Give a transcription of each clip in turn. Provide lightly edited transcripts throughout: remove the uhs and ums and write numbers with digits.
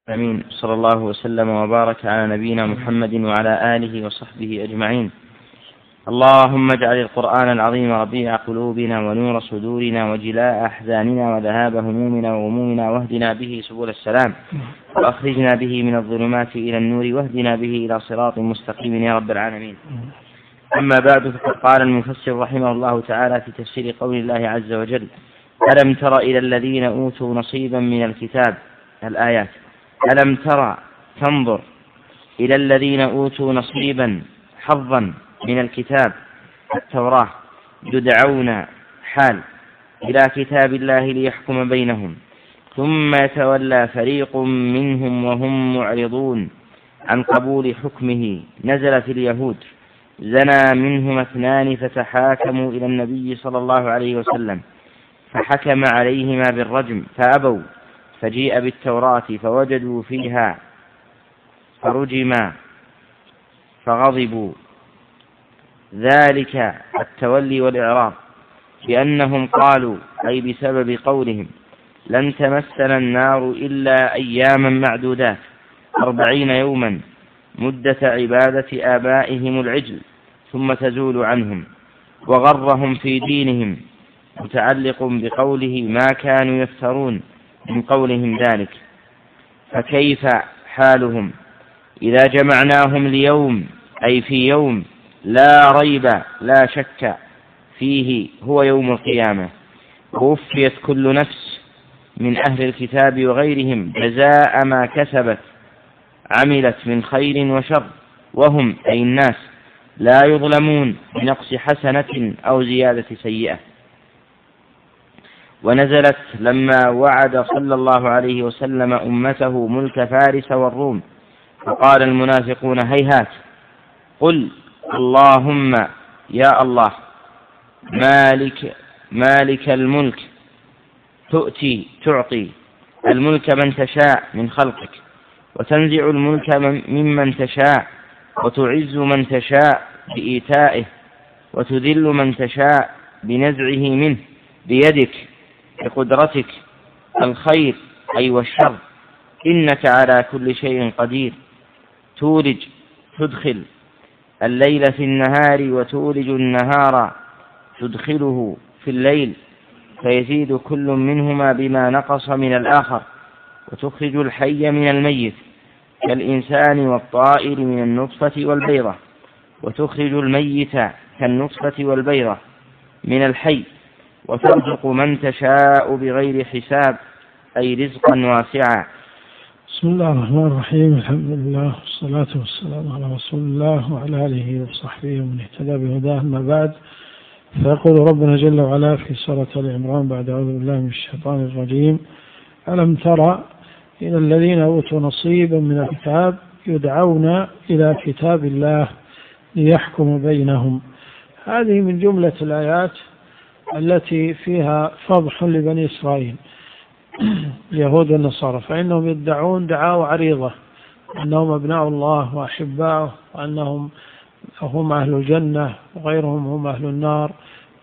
آمين. صلى الله وسلم وبارك على نبينا محمد وعلى آله وصحبه أجمعين. اللهم اجعل القرآن العظيم ربيع قلوبنا ونور صدورنا وجلاء أحزاننا وذهاب همومنا وغمومنا، واهدنا به سبل السلام، وأخرجنا به من الظلمات إلى النور، واهدنا به إلى صراط مستقيم يا رب العالمين. أما بعد، فقد قال المفسر رحمه الله تعالى في تفسير قول الله عز وجل: ألم تر إلى الذين أوتوا نصيبا من الكتاب. الآيات: ألم ترى تنظر إلى الذين أوتوا نصيبا حظا من الكتاب التوراة يدعون حال إلى كتاب الله ليحكم بينهم، ثم يتولى فريق منهم وهم معرضون عن قبول حكمه. نزل في اليهود: زنى منهم 2 فتحاكموا إلى النبي صلى الله عليه وسلم فحكم عليهما بالرجم فأبوا، فجيء بالتوراة فوجدوا فيها فرجما فغضبوا. ذلك التولي والإعراض بأنهم قالوا، أي بسبب قولهم: لن تمسنا النار إلا أياما معدودات 40 يوما مدة عبادة آبائهم العجل ثم تزول عنهم، وغرهم في دينهم متعلق بقوله ما كانوا يفترون من قولهم ذلك. فكيف حالهم إذا جمعناهم ليوم، أي في يوم لا ريب لا شك فيه هو يوم القيامة، ووفيت كل نفس من أهل الكتاب وغيرهم جزاء ما كسبت عملت من خير وشر، وهم أي الناس لا يظلمون بنقص حسنة أو زيادة سيئة. ونزلت لما وعد صلى الله عليه وسلم أمته ملك فارس والروم، فقال المنافقون: هيهات، قل اللهم يا الله مالك الملك تعطي الملك من تشاء من خلقك، وتنزع الملك ممن تشاء، وتعز من تشاء بإيتائه، وتذل من تشاء بنزعه منه، بيدك بقدرتك الخير أي والشر، إنك على كل شيء قدير. تدخل الليل في النهار، وتولج النهار تدخله في الليل، فيزيد كل منهما بما نقص من الآخر، وتخرج الحي من الميت كالإنسان والطائر من النطفة والبيضة، وتخرج الميت كالنطفة والبيضة من الحي، وترزق من تشاء بغير حساب، أي رزقا واسعا. بسم الله الرحمن الرحيم. الحمد لله والصلاة والسلام على رسول الله وعلى آله وصحبه ومن اهتدى بهداه. أما بعد، فيقول ربنا جل وعلا في سورة آل عمران بعد أعوذ بالله من الشيطان الرجيم: ألم ترى إلى الذين أوتوا نصيبا من الكتاب يدعون إلى كتاب الله ليحكم بينهم. هذه من جملة الآيات التي فيها فضح لبني إسرائيل اليهود والنصارى، فإنهم يدعون دعاوى عريضة أنهم أبناء الله وأحباؤه، وأنهم هم أهل الجنة وغيرهم هم أهل النار،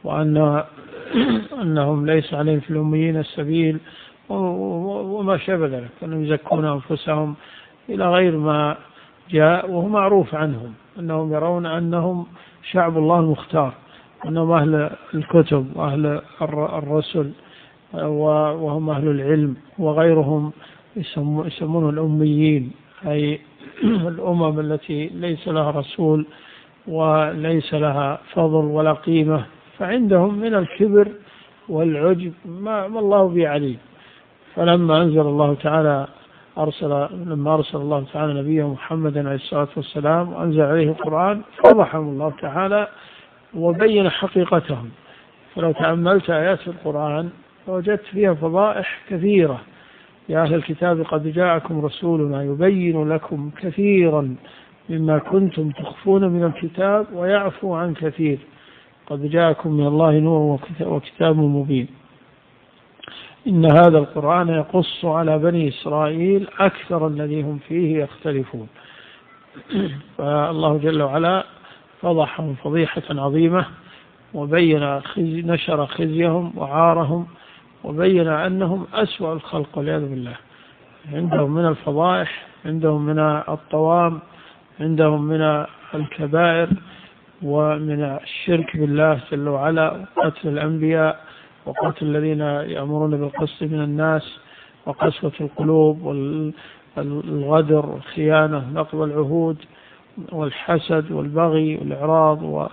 وأنهم ليس عليهم في الأميين السبيل، وما شابه ذلك، أنهم يزكون أنفسهم إلى غير ما جاء. وهو معروف عنهم أنهم يرون أنهم شعب الله المختار، أنهم أهل الكتب وأهل الرسل، وهم أهل العلم، وغيرهم يسمون الأميين، أي الأمم التي ليس لها رسول وليس لها فضل ولا قيمة، فعندهم من الكبر والعجب ما الله به عليم. فلما أنزل الله تعالى لما أرسل الله تعالى نبيه محمد عليه الصلاة والسلام وأنزل عليه القرآن، فضحهم الله تعالى وبين حقيقتهم. فلو تأملت آيات القرآن وجدت فيها فضائح كثيرة: يا أهل الكتاب قد جاءكم رسولنا يبين لكم كثيرا مما كنتم تخفون من الكتاب ويعفو عن كثير، قد جاءكم من الله نور وكتاب مبين. إن هذا القرآن يقص على بني إسرائيل أكثر الذي هم فيه يختلفون. فالله جل وعلا فضحهم فضيحة عظيمة، وبين نشر خزيهم وعارهم، وبين أنهم أسوأ الخلق والعياذ بالله. عندهم من الفضائح، عندهم من الطوام، عندهم من الكبائر ومن الشرك بالله جل وعلا، وقتل الأنبياء، وقتل الذين يأمرون بالقسط من الناس، وقسوة القلوب، والغدر والخيانة ونقض العهود والحسد والبغي والإعراض،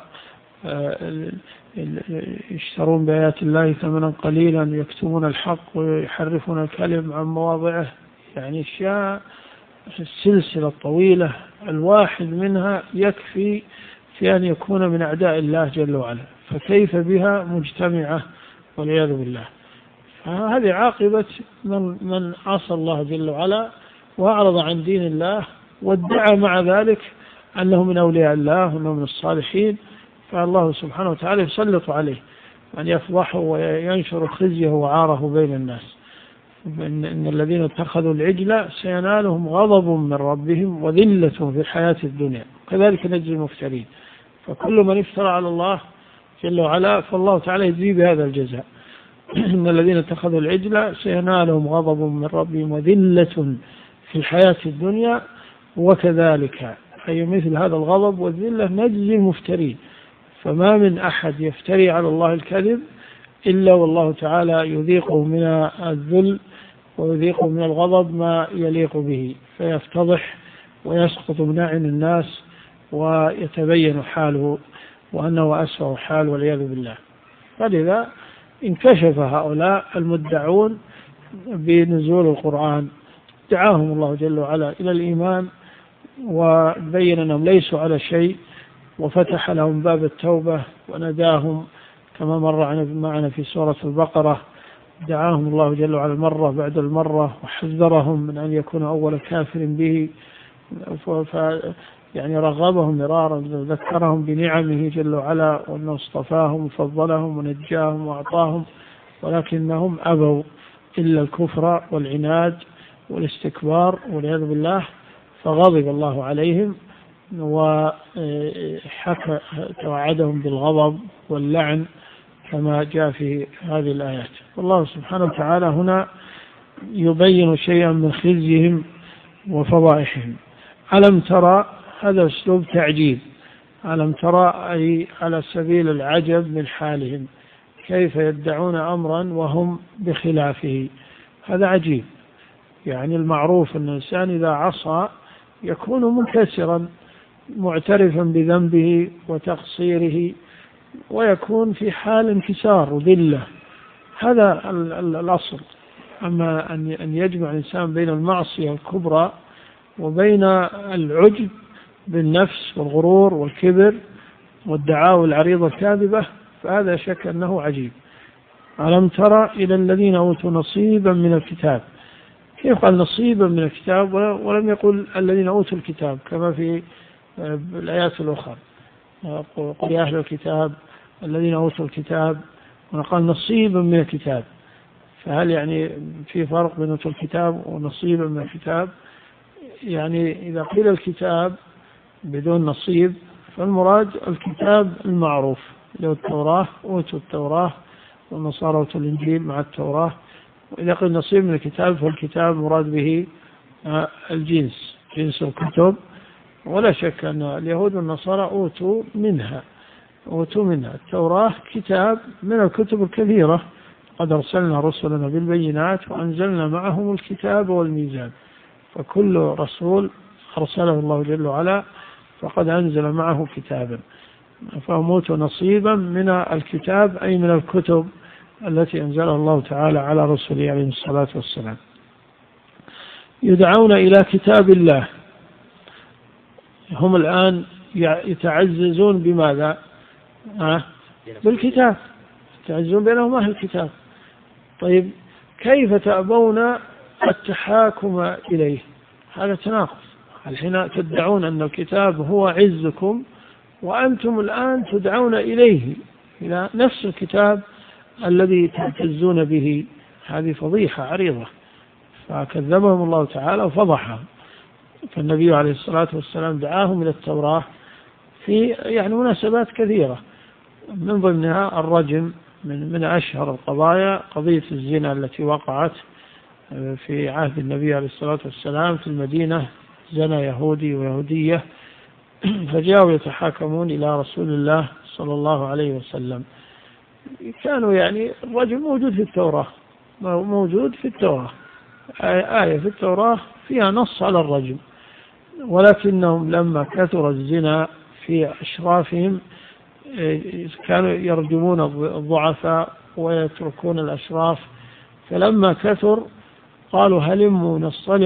يشترون بآيات الله ثمنا قليلا، يكتمون الحق ويحرفون الكلم عن مواضعه. يعني أشياء السلسلة الطويلة، الواحد منها يكفي في أن يكون من أعداء الله جل وعلا، فكيف بها مجتمعة والعياذ بالله. فهذه عاقبة من عصى الله جل وعلا وأعرض عن دين الله وادعى مع ذلك أنه من أولياء الله وأنه من الصالحين، فالله سبحانه وتعالى يسلط عليه أن يفضحه وينشر خزيه وعاره بين الناس. إن الذين اتخذوا العجل سينالهم غضب من ربهم وذلة في الحياة الدنيا، كذلك نجزي المفترين. فكل من افترى على الله جل وعلا فالله تعالى يجزيه بهذا الجزاء. إن الذين اتخذوا العجل سينالهم غضب من ربهم وذلة في الحياة الدنيا وكذلك، أي مثل هذا الغضب والذلة نجزي المفترين. فما من أحد يفتري على الله الكذب إلا والله تعالى يذيقه من الذل ويذيقه من الغضب ما يليق به، فيفتضح ويسقط من أعين الناس ويتبين حاله وأنه أسوأ حال والعياذ بالله. فلذا انكشف هؤلاء المدعون بنزول القرآن، دعاهم الله جل وعلا إلى الإيمان وبين أنهم ليسوا على شيء، وفتح لهم باب التوبة ونداهم كما مر معنا في سورة البقرة. دعاهم الله جل وعلا مرة بعد المرة وحذرهم من أن يكون أول كافر به، يعني رغبهم مرارا، ذكرهم بنعمه جل وعلا وأنه اصطفاهم وفضلهم ونجاهم وأعطاهم، ولكنهم أبوا إلا الكفر والعناد والاستكبار والعياذ بالله، فغضب الله عليهم وتوعدهم بالغضب واللعن كما جاء في هذه الآيات. والله سبحانه وتعالى هنا يبين شيئا من خزيهم وفضائحهم. ألم ترى، هذا أسلوب تعجيب، ألم ترى أي على سبيل العجب من حالهم، كيف يدعون أمرا وهم بخلافه. هذا عجيب. يعني المعروف أن الإنسان إذا عصى يكون منكسرا معترفا بذنبه وتقصيره، ويكون في حال انكسار وذلة، هذا الأصل. أما أن يجمع الإنسان بين المعصية الكبرى وبين العجب بالنفس والغرور والكبر والدعاوى العريضة الكاذبة، فهذا شك أنه عجيب. ألم ترى إلى الذين أوتوا نصيبا من الكتاب، كيف قال نصيبا من الكتاب ولم يقل الذين أوتوا الكتاب كما في الآيات الأخرى؟ قل يا أهل الكتاب الذين أوتوا الكتاب، وقال نصيبا من الكتاب. فهل يعني في فرق بين أوتوا الكتاب ونصيبا من الكتاب؟ يعني إذا قيل الكتاب بدون نصيب فالمراد الكتاب المعروف، لو التوراة أوتوا التوراة والنصارى أوتوا الإنجيل مع التوراة. وإذا قيل نصيب من الكتاب فالكتاب مراد به الجنس، جنس الكتب. ولا شك أن اليهود والنصارى أوتوا منها التوراة، كتاب من الكتب الكثيرة. قد أرسلنا رسلنا بالبينات وأنزلنا معهم الكتاب والميزان، فكل رسول أرسله الله جل وعلا فقد أنزل معه كتابا، فهم أوتوا نصيبا من الكتاب أي من الكتب التي أنزلها الله تعالى على رسله عليه الصلاة والسلام. يدعون إلى كتاب الله، هم الآن يتعززون بماذا؟ بالكتاب، يتعززون بأنهم أهل الكتاب. طيب كيف تأبون التحاكم إليه؟ هذا تناقض. الحين تدعون أن الكتاب هو عزكم وأنتم الآن تدعون إليه، إلى نفس الكتاب الذي تعتزون به. هذه فضيحة عريضة، فكذبهم الله تعالى وفضحهم. فالنبي عليه الصلاة والسلام دعاهم إلى التوراة في يعني مناسبات كثيرة، من ضمنها الرجم، من أشهر القضايا قضية الزنا التي وقعت في عهد النبي عليه الصلاة والسلام في المدينة، زنى يهودي ويهودية، فجاءوا يتحاكمون إلى رسول الله صلى الله عليه وسلم. كانوا يعني الرجل موجود في التوراة، موجود في التوراة، آية في التوراة فيها نص على الرجل، ولكنهم لما كثر الزنا في أشرافهم كانوا يرجمون الضعفاء ويتركون الأشراف. فلما كثر قالوا هلموا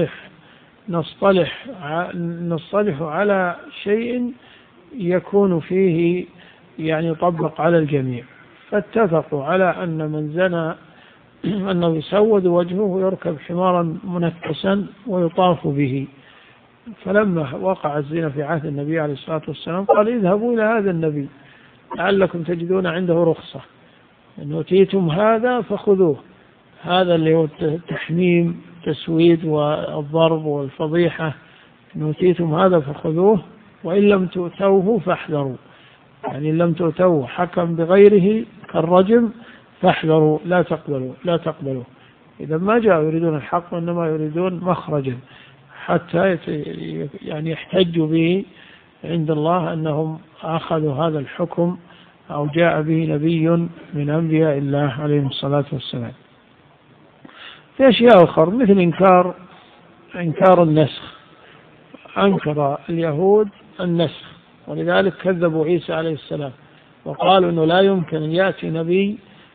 نصطلح على شيء يكون فيه يعني يطبق على الجميع. فاتفقوا على أن من زنى أنه يسود وجهه ويركب حمارا منكسا ويطاف به. فلما وقع الزنا في عهد النبي عليه الصلاة والسلام قال اذهبوا إلى هذا النبي لعلكم تجدون عنده رخصة، إن أوتيتم هذا فخذوه، هذا اللي هو التحميم التسويد والضرب والفضيحة، إن أوتيتم هذا فخذوه وإن لم تؤتوه فاحذروا، يعني إن لم تؤتوه حكم بغيره كالرجم فاحذروا لا تقبلوا. إذا ما جاءوا يريدون الحق وإنما يريدون مخرجا حتى يعني يحتجوا به عند الله أنهم أخذوا هذا الحكم أو جاء به نبي من أنبياء الله عليه الصلاة والسلام. في أشياء أخرى مثل إنكار النسخ، أنكر اليهود النسخ، ولذلك كذبوا عيسى عليه السلام وقالوا أنه لا يمكن أن يأتي نبي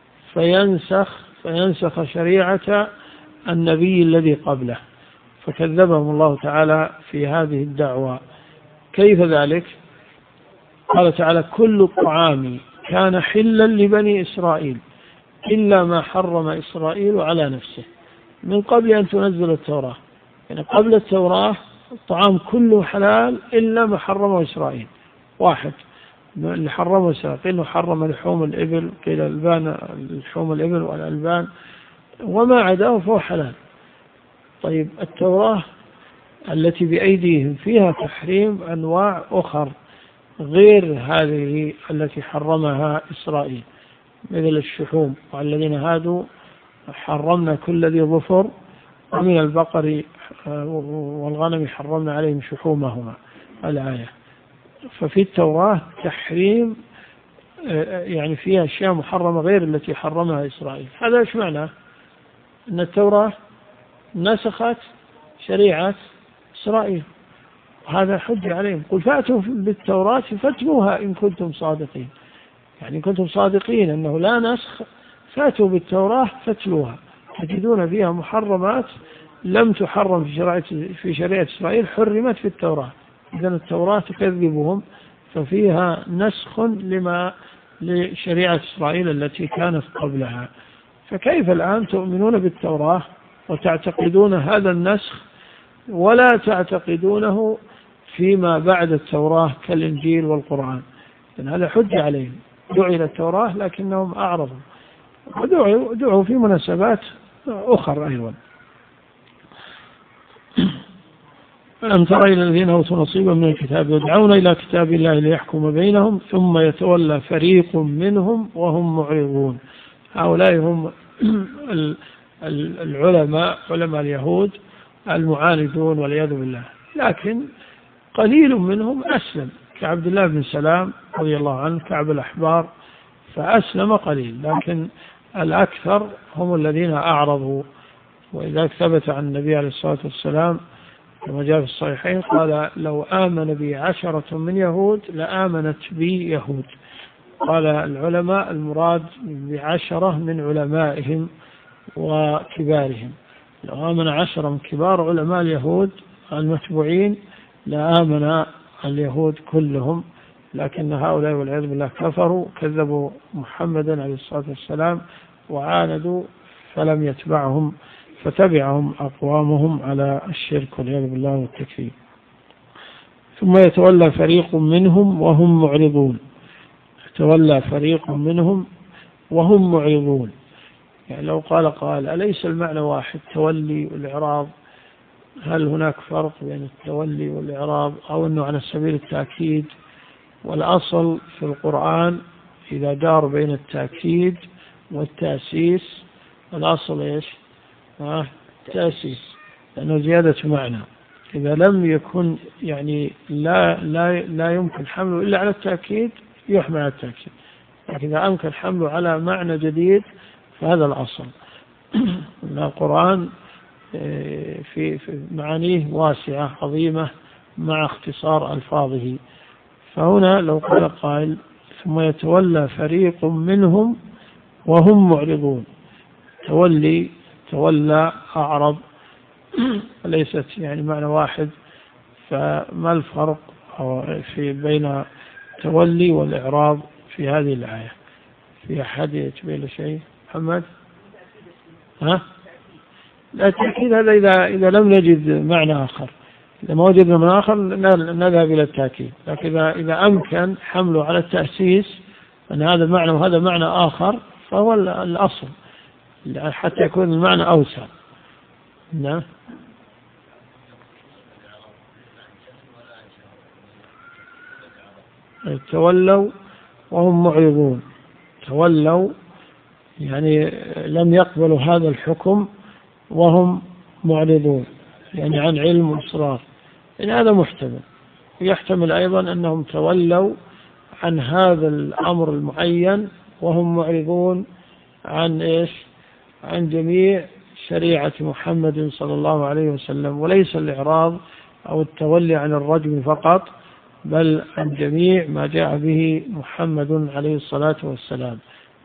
فينسخ شريعة النبي الذي قبله، فكذبهم الله تعالى في هذه الدعوة. كيف ذلك؟ قال تعالى كل الطعام كان حلا لبني إسرائيل إلا ما حرم إسرائيل على نفسه من قبل أن تنزل التوراة. يعني قبل التوراة الطعام كله حلال إلا ما حرمه إسرائيل. واحد اللي حرمه إسرائيل إنه حرم لحوم الإبل، قيل الألبان، لحوم الإبل والألبان، وما عداه فهو حلال. طيب التوراة التي بأيديهم فيها تحريم أنواع أخر غير هذه التي حرمها إسرائيل، مثل الشحوم، والذين هادوا حرمنا كل ذي ظفر، ومن البقر والغنم حرمنا عليهم شحومهما الآية. ففي التوراة تحريم يعني فيها أشياء محرمة غير التي حرمها إسرائيل. هذا إيش معناه؟ أن التوراة نسخت شريعة إسرائيل، وهذا حجة عليهم. قل فأتوا بالتوراة فاتلوها إن كنتم صادقين، يعني إن كنتم صادقين أنه لا نسخ فأتوا بالتوراة فاتلوها، تجدون فيها محرمات لم تحرم في شريعة إسرائيل حرمت في التوراة. إذن التوراة تكذبهم، ففيها نسخ لشريعة إسرائيل التي كانت قبلها. فكيف الآن تؤمنون بالتوراة وتعتقدون هذا النسخ ولا تعتقدونه فيما بعد التوراة كالإنجيل والقرآن؟ لأن هذا حجة عليهم. دعوا إلى التوراة لكنهم أعرضوا، ودعوا في مناسبات أخرى أيضا. ألم تر إلى الذين أوتوا نصيبا من الكتاب يدعون إلى كتاب الله ليحكم بينهم ثم يتولى فريق منهم وهم معرضون. هؤلاء هم العلماء، علماء اليهود المعاندون والعياذ بالله، لكن قليل منهم أسلم، كعبد الله بن سلام رضي الله عنه، كعب الأحبار، فأسلم قليل، لكن الأكثر هم الذين أعرضوا. وإذا ثبت عن النبي عليه الصلاة والسلام كما جاء في الصحيحين قال لو آمن بي 10 من يهود لآمنت بي يهود. قال العلماء المراد ب10 من علمائهم وكبارهم، لو آمن 10 من كبار علماء اليهود المتبوعين لآمن اليهود كلهم، لكن هؤلاء والعياذ بالله كفروا، كذبوا محمدا عليه الصلاة والسلام وعاندوا فلم يتبعهم، فتبعهم أقوامهم على الشرك والعياذ بالله والتكفير. ثم يتولى فريق منهم وهم معرضون. يتولى فريق منهم وهم معرضون، يعني لو قال أليس المعنى واحد تولي والإعراض؟ هل هناك فرق بين التولي والإعراض أو أنه على سبيل التأكيد؟ والأصل في القرآن إذا دار بين التأكيد والتأسيس الأصل إيش؟ التأسيس لأنه زيادة معنى. إذا لم يكن يعني لا يمكن حمله إلا على التأكيد يحمل على التأكيد، لكن إذا أمكن حمله على معنى جديد فهذا الأصل. القرآن في معانيه واسعة عظيمة مع اختصار ألفاظه. فهنا لو قال قائل ثم يتولى فريق منهم وهم معرضون، تولى أعرض ليست يعني معنى واحد، فما الفرق بين التولي والإعراض في هذه الآية؟ في أحد يتبين شيء؟ محمد؟ لا تأكيد هذا إذا لم نجد معنى آخر. إذا ما وجدنا معنى آخر نذهب إلى التأكيد، لكن إذا أمكن حمله على التأسيس أن هذا معنى وهذا معنى آخر فهو الأصل حتى يكون المعنى أوسع. نعم. تولوا وهم معرضون، تولوا يعني لم يقبلوا هذا الحكم وهم معرضون، يعني عن علم وإصرار، يعني هذا محتمل. يحتمل أيضا أنهم تولوا عن هذا الأمر المعين وهم معرضون عن إيش؟ عن جميع شريعة محمد صلى الله عليه وسلم، وليس الإعراض أو التولي عن الرجل فقط، بل عن جميع ما جاء به محمد عليه الصلاة والسلام.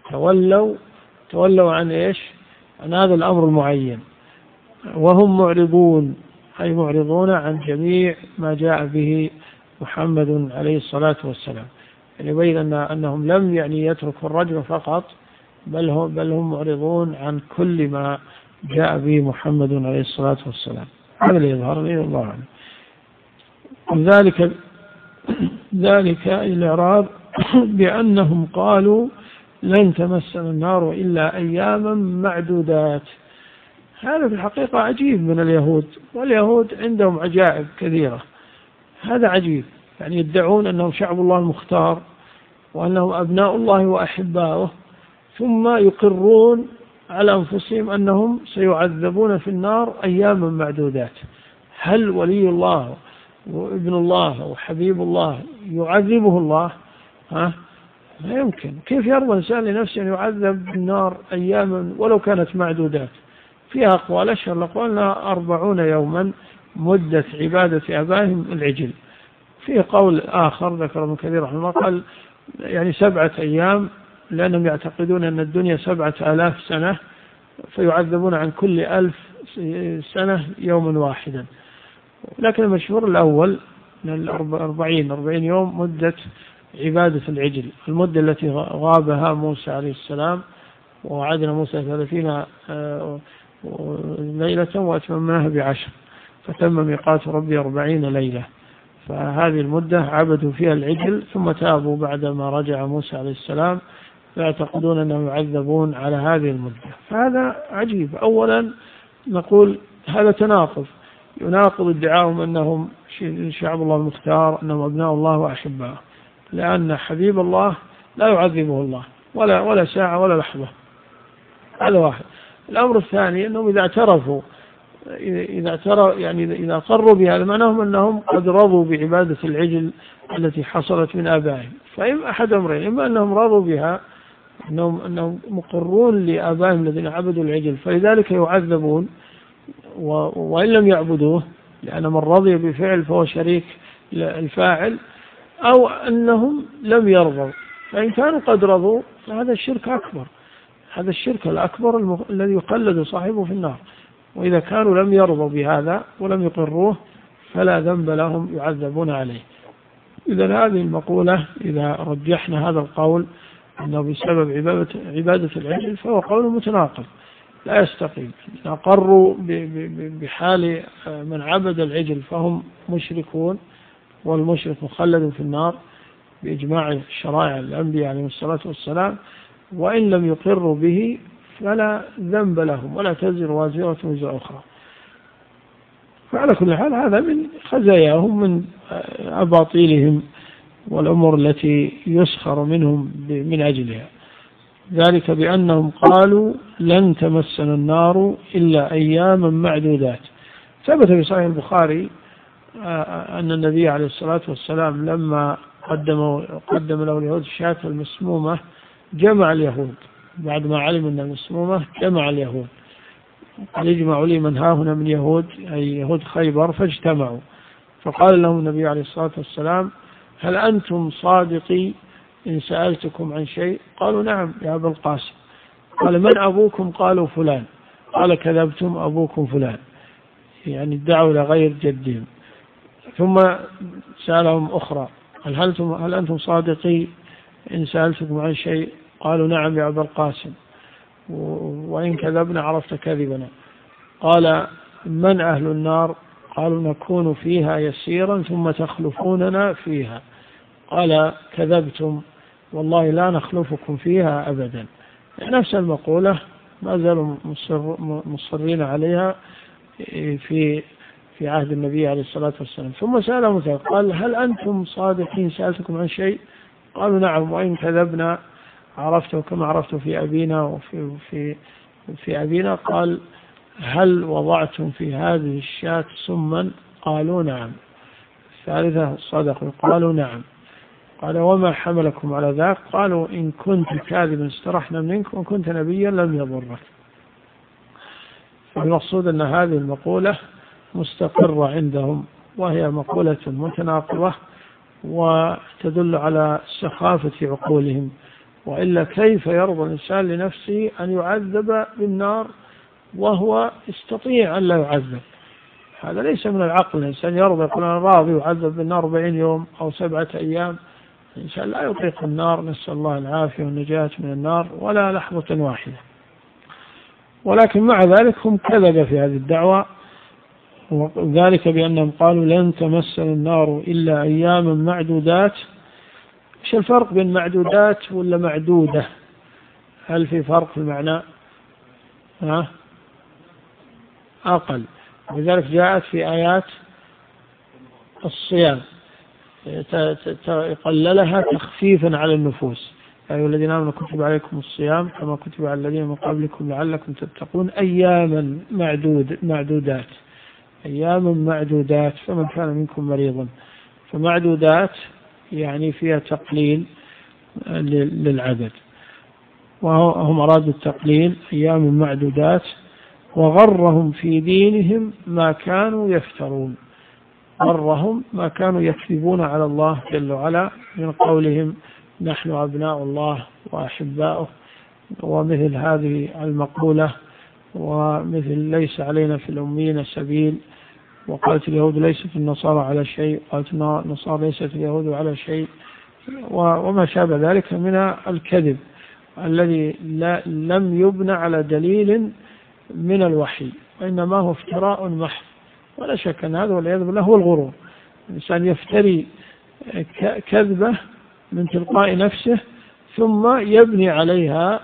تولوا عن إيش؟ عن هذا الأمر المعين وهم معرضون، أي معرضون عن جميع ما جاء به محمد عليه الصلاة والسلام. يعني بين أنهم لم يعني يتركوا الرجل فقط، بل هم معرضون عن كل ما جاء به محمد عليه الصلاة والسلام. هذا اللي يظهر لي الله عنه. ذلك الإعراض بأنهم قالوا لن تمسنا النار إلا أياما معدودات. هذا في الحقيقة عجيب من اليهود، واليهود عندهم عجائب كثيرة. هذا عجيب، يعني يدعون أنهم شعب الله المختار وأنهم أبناء الله وأحباؤه، ثم يقرون على أنفسهم أنهم سيعذبون في النار أياما معدودات. هل ولي الله وابن الله وحبيب الله يعذبه الله؟ لا يمكن. كيف يرضى الإنسان لنفسه أن يعذب بالنار أياما ولو كانت معدودات؟ فيها أقوال، أشهر الأقوال 40 يوما مدة عبادة آبائهم العجل. فيه قول آخر ذكر ابن كثير رحمه الله قال يعني 7 أيام، لأنهم يعتقدون أن الدنيا 7000 سنة، فيعذبون عن كل 1000 سنة يوما واحدا. لكن المشهور الأول 40 يوم مدة عبادة العجل، المدة التي غابها موسى عليه السلام، ووعدنا موسى 30 ليلة وأتممناها ب10، فتم ميقات ربي 40 ليلة. فهذه المدة عبدوا فيها العجل، ثم تابوا بعدما رجع موسى عليه السلام، فيعتقدون أنهم يعذبون على هذه المدة. فهذا عجيب. أولا نقول هذا تناقض، يناقض ادعاهم أنهم شعب الله المختار، أنهم أبناء الله وأحباؤه، لأن حبيب الله لا يعذبه الله ولا ساعة ولا لحظة. هذا واحد. الأمر الثاني أنهم إذا اعترفوا يعني إذا قروا بهذا معناهم أنهم قد رضوا بعبادة العجل التي حصلت من آبائهم. فإما أحد أمرين: إما أنهم رضوا بها، أنهم مقرون لآبائهم الذين عبدوا العجل فلذلك يعذبون وإن لم يعبدوه، لأن من رضي بفعل فهو شريك الفاعل، أو أنهم لم يرضوا. فإن كانوا قد رضوا فهذا الشرك أكبر، هذا الشرك الأكبر الذي يقلد صاحبه في النار. وإذا كانوا لم يرضوا بهذا ولم يقروه فلا ذنب لهم يعذبون عليه. إذا هذه المقولة إذا رجحنا هذا القول أنه بسبب عبادة العجل فهو قول متناقض لا يستقيم. إذا قروا بحال من عبد العجل فهم مشركون، والمشرك مخلد في النار بإجماع شرائع الأنبياء عليهم الصلاة والسلام، وإن لم يقروا به فلا ذنب لهم ولا تزر وازرة وزر أخرى. فعلى كل حال هذا من خزاياهم، من أباطيلهم والأمور التي يسخر منهم من أجلها. ذلك بأنهم قالوا لن تمسنا النار إلا أياما معدودات. ثبت في صحيح البخاري أن النبي عليه الصلاة والسلام لما قدم له اليهود الشاة المسمومة جمع اليهود، بعد ما علم أنها مسمومة جمع اليهود، قال اجمعوا لي من ها هنا من يهود، أي يهود خيبر، فاجتمعوا. فقال لهم النبي عليه الصلاة والسلام هل أنتم صادقي إن سألتكم عن شيء؟ قالوا نعم يا أبا القاسم. قال من أبوكم؟ قالوا فلان. قال كذبتم، أبوكم فلان، يعني ادعوا لغير جدهم. ثم سألهم أخرى هل أنتم صادقي إن سألتكم عن شيء؟ قالوا نعم يا أبا القاسم، وإن كذبنا عرفت كذبنا. قال من أهل النار؟ قالوا نكون فيها يسيرا ثم تخلفوننا فيها. قال كذبتم، والله لا نخلفكم فيها أبدا. نفس المقولة ما زالوا مصرين عليها في عهد النبي عليه الصلاة والسلام. ثم سألهم قال هل أنتم صادقين سألتكم عن شيء؟ قالوا نعم، وإن كذبنا عرفته كما عرفته في أبينا وفي أبينا. قال هل وضعتم في هذه الشاة سما؟ قالوا نعم. الثالثة صدقوا، قالوا نعم. قال وما حملكم على ذاك؟ قالوا إن كنت كاذبا استرحنا منك، وإن كنت نبيا لم يضرك. فالمقصود أن هذه المقولة مستقرة عندهم، وهي مقولة متناقضة وتدل على سخافة عقولهم. وإلا كيف يرضى الإنسان لنفسه أن يعذب بالنار وهو يستطيع أن لا يعذب؟ هذا ليس من العقل. الإنسان يرضى يقول أنا راضي يعذب بالنار 40 يوم أو 7 أيام. الإنسان لا يطيق النار، نسأل الله العافية والنجاة من النار ولا لحظة واحدة. ولكن مع ذلك هم كذب في هذه الدعوة، وذلك بأنهم قالوا لن تمسنا النار إلا أياما معدودات. إيش الفرق بين معدودات ولا معدودة؟ هل في فرق في المعنى؟ أقل. لذلك جاءت في آيات الصيام قللها تخفيفا على النفوس، يا أيها الذين آمنوا كتب عليكم الصيام كما كتب على الذين من قبلكم لعلكم تتقون أياما معدودات، أياما معدودات، فمن كان منكم مريضا. فمعدودات يعني فيها تقليل للعدد، وهم أرادوا التقليل أيام معدودات. وغرهم في دينهم ما كانوا يفترون، غرهم ما كانوا يكذبون على الله جل وعلا من قولهم نحن أبناء الله وأحباؤه، ومثل هذه المقولة، ومثل ليس علينا في الأمين سبيل، وقالت اليهود ليست النصارى على شيء، قالت النصارى ليست اليهود على شيء، وما شابه ذلك من الكذب الذي لم يبنى على دليل من الوحي، وإنما هو افتراء محض. ولا شك أن هذا والعياذ بالله هو الغرور. الإنسان يفتري كذبة من تلقاء نفسه ثم يبني عليها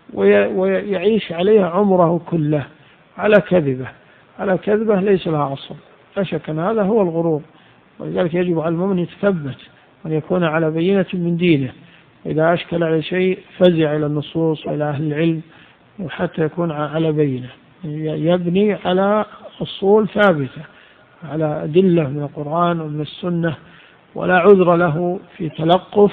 ويعيش عليها عمره كله على كذبة ليس لها أصل. لا شك أن هذا هو الغرور. ولذلك يجب على المؤمن يتثبت وأن يكون على بينة من دينه، إذا أشكل على شيء فزع إلى النصوص وإلى أهل العلم وحتى يكون على بينة، يبني على أصول ثابتة، على أدلة من القرآن ومن السنة، ولا عذر له في تلقف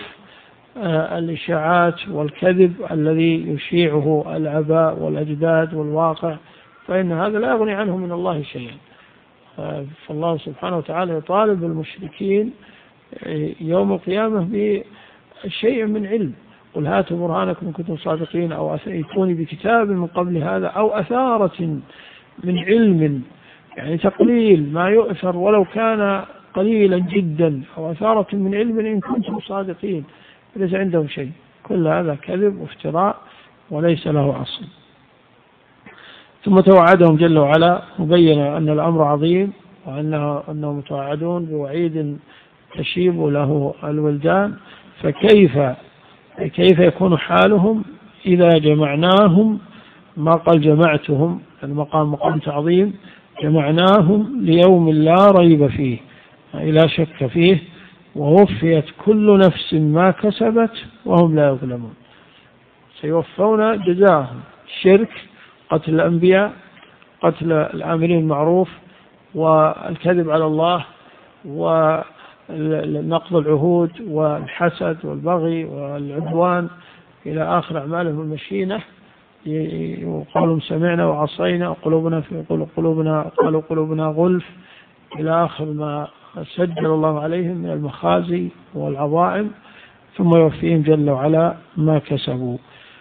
الإشاعات والكذب الذي يشيعه الآباء والأجداد والواقع، فإن هذا لا يغني عنه من الله شيئا. فالله سبحانه وتعالى يطالب المشركين يوم القيامة بشيء من علم. قل هاتوا برهانكم إن كنتم صادقين، أو أتوني بكتاب من قبل هذا، أو أثارة من علم، يعني تقليل ما يؤثر ولو كان قليلا جدا، أو أثارة من علم إن كنتم صادقين. ليس عندهم شيء، كل هذا كذب وافتراء وليس له أصل. ثم توعدهم جل وعلا وبين أن الأمر عظيم، وأنهم متوعدون بوعيد تشيب له الولدان. فكيف يكون حالهم إذا جمعناهم؟ ما قال جمعتهم، المقام مقام تعظيم، جمعناهم ليوم لا ريب فيه أي لا شك فيه، ووفيت كل نفس ما كسبت وهم لا يظلمون. سيوفون جزاهم: الشرك، قتل الأنبياء، قتل العاملين المعروف، والكذب على الله، ونقض العهود، والحسد والبغي والعدوان إلى آخر أعمالهم المشينة. وقالوا سمعنا وعصينا وقلوبنا قالوا قلوبنا غلف، إلى آخر ما سجل الله عليهم من المخازي والعظائم، ثم يوفيهم جل وعلا ما كسبوا.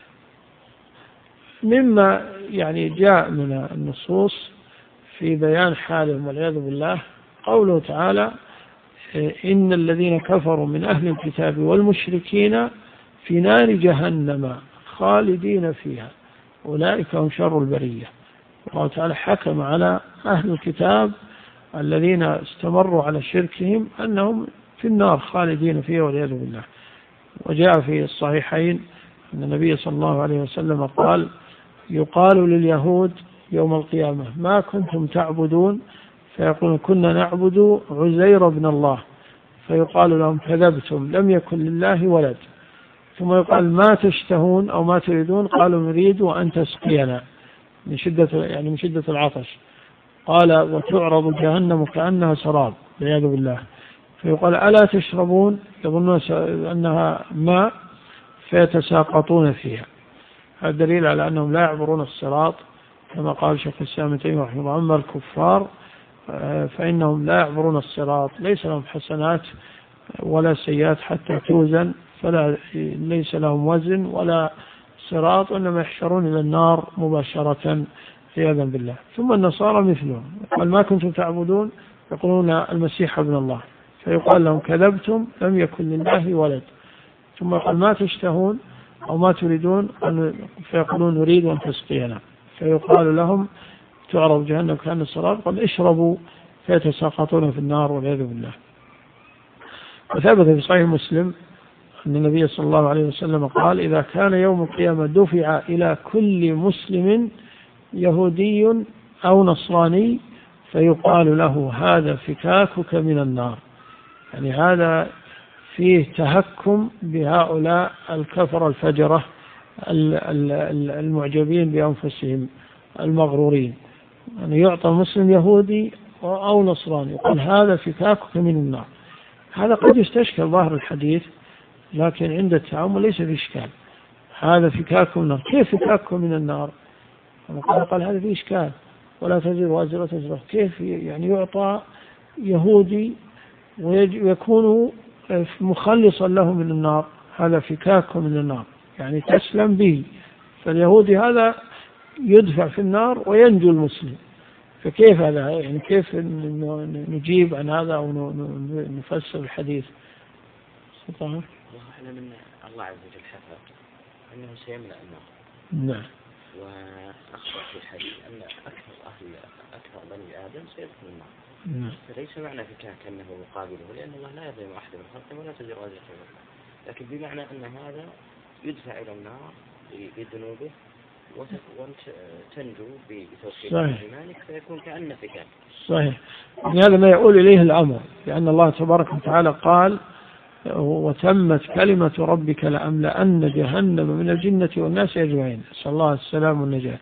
مما يعني جاء من النصوص في بيان حالهم والعياذ بالله قوله تعالى: إن الذين كفروا من أهل الكتاب والمشركين في نار جهنم خالدين فيها أولئك هم شر البرية. الله تعالى حكم على أهل الكتاب الذين استمروا على شركهم أنهم في النار خالدين فيها والعياذ بالله. وجاء في الصحيحين أن النبي صلى الله عليه وسلم قال: يقال لليهود يوم القيامة: ما كنتم تعبدون؟ فيقولون: كنا نعبد عزير بن الله. فيقال لهم: كذبتم، لم يكن لله ولد. ثم يقال: ما تشتهون أو ما تريدون؟ قالوا: نريد أن تسقينا، من شدة العطش. قال: وتعرض جهنم كأنها سراب والعياذ بالله. فيقال: ألا تشربون؟ يظنون أنها ماء فيتساقطون فيها. هذا دليل على أنهم لا يعبرون الصراط، كما قال شيخ الإسلام ابن تيمية رحمه الله: أما الكفار فإنهم لا يعبرون الصراط، ليس لهم حسنات ولا سيئات حتى توزن، ليس لهم وزن ولا صراط، وإنما يحشرون إلى النار مباشرة عياذا بالله. ثم النصارى مثلهم، قال: ما كنتم تعبدون؟ يقولون: المسيح ابن الله. فيقال لهم: كذبتم، لم يكن لله ولد. ثم يقال: ما تشتهون أو ما تريدون؟ فيقولون: نريد أن تسقينا. فيقال لهم: تعرض جهنم كأن السراب، قال: اشربوا، فيتساقطون في النار والعياذ بالله. وثبت في صحيح مسلم أن النبي صلى الله عليه وسلم قال: إذا كان يوم القيامة دفع إلى كل مسلم يهودي أو نصراني فيقال له: هذا فكاكك من النار. يعني هذا فيه تهكم بهؤلاء الكفر الفجرة المعجبين بأنفسهم المغرورين. يعني يعطى مسلم يهودي أو نصراني، يقول: هذا فكاكك من النار. هذا قد يستشكل ظاهر الحديث، لكن عند التعامل ليس في إشكال. هذا فكاكم من النار، كيف فكاكم من النار؟ قال: هذا في إشكال، ولا تزر وازرة وزر. كيف يعني يعطى يهودي ويكون مخلصا له من النار؟ هذا فكاكم من النار، يعني تسلم به. فاليهودي هذا يدفع في النار وينجو المسلم. فكيف هذا؟ يعني كيف نجيب عن هذا أو نفسر الحديث؟ الله أعلم أن الله عز وجل حفظ أنه سيملأ النار. نعم. وأخبر في الحديث أن أكثر بني آدم سيدخل النار. نعم. فليس معنى فكاك أنه مقابله، لأن الله لا يظلم أحد من خلقه ولا تزر وازرة وزر أخرى، لكن بمعنى أن هذا يدفع إلى النار بذنوبه وتنجو بتوفيق إيمانك، فيكون كأنه فكاك. صحيح. هذا ما يقول إليه الأمر، لأن الله تبارك وتعالى قال: وتمت كلمة ربك لأملأن جهنم من الجنة والناس أجمعين. نسأل الله السلام والنجاة.